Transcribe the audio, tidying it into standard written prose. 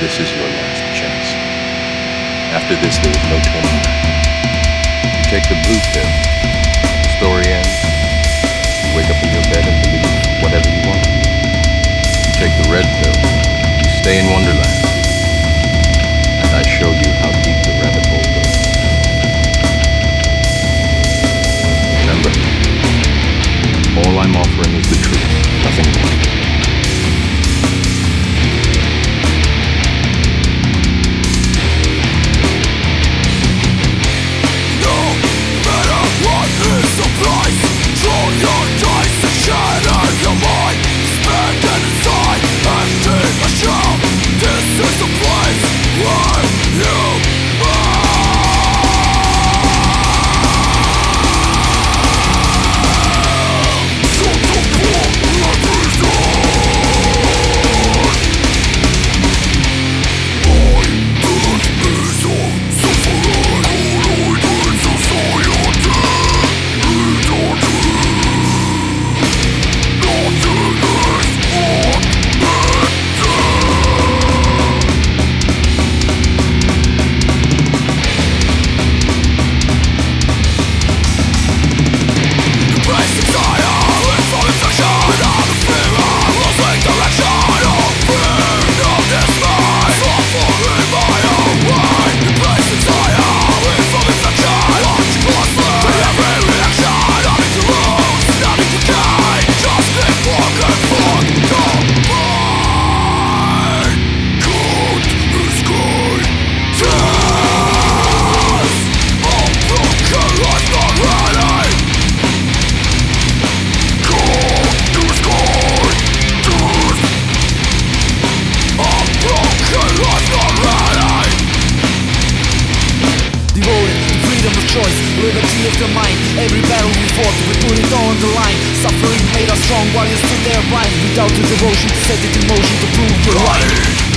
This is your last chance. After this, there is no turning back. You take the blue pill. The story ends. You wake up in your bed and believe whatever you want. You take the red pill. You stay in Wonderland. And I show you how deep the rabbit hole goes. Remember, all I'm offering is the truth, nothing more. Liberty of the mind. Every battle we fought, we put it all on the line. Suffering made us strong while you stood there blind. Without the devotion to set it in motion to prove you're right.